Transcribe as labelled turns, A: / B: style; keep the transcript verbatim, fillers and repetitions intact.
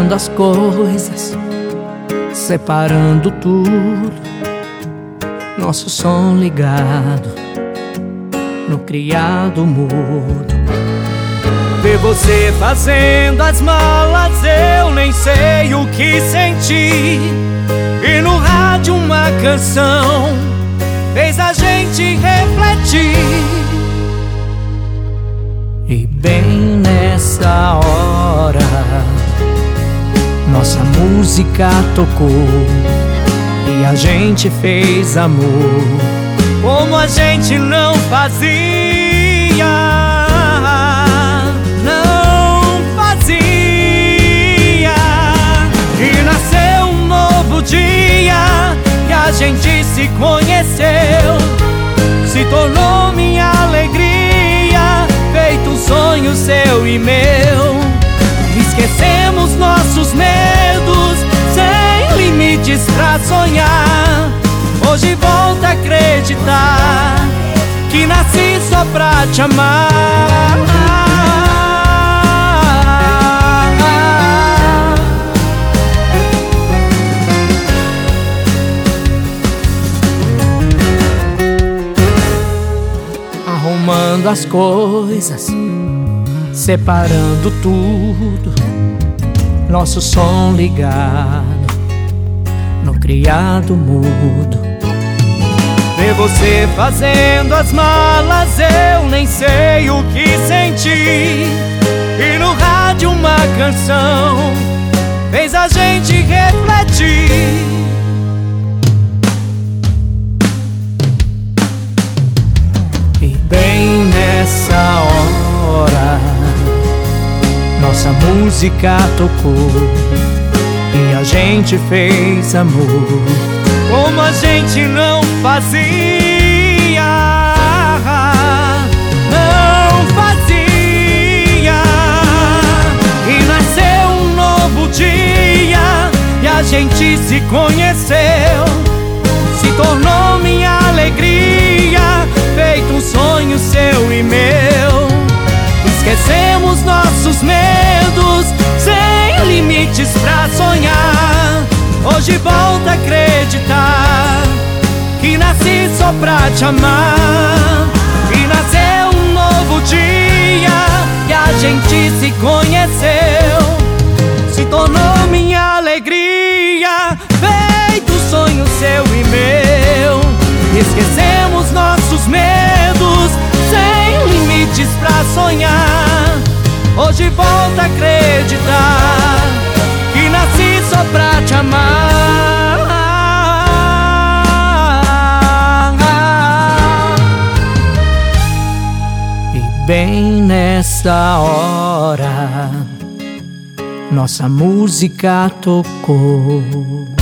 A: arrumando as coisas, separando tudo, nosso som ligado no criado mudo. Ver você fazendo as malas, eu nem sei o que senti. E no rádio uma canção fez a gente refletir. E bem nessa hora nossa música tocou e a gente fez amor como a gente não fazia. Não fazia. E nasceu um novo dia que a gente se conheceu, se tornou minha alegria, feito um sonho seu e meu. Esquecemos nossos medos, sem limites pra sonhar. Hoje volto a acreditar que nasci só pra te amar. Arrumando as coisas, separando tudo, nosso som ligado no criado mudo. Ver você fazendo as malas, eu nem sei o que senti. E no rádio uma canção fez a gente refletir. E bem nessa hora nossa música tocou e a gente fez amor como a gente não fazia. Não fazia. E nasceu um novo dia e a gente se conheceu, se tornou minha alegria, feito um sonho seu e meu. Esquecemos nossos medos, sem limites pra sonhar. Hoje volto a acreditar que nasci só pra te amar. E nasceu um novo dia e a gente se conheceu, se tornou minha alegria, feito um sonho seu e meu. Esquecemos nossos medos, sem limites pra sonhar. Hoje volto a acreditar que nasci só pra te amar. E bem nessa hora nossa música tocou.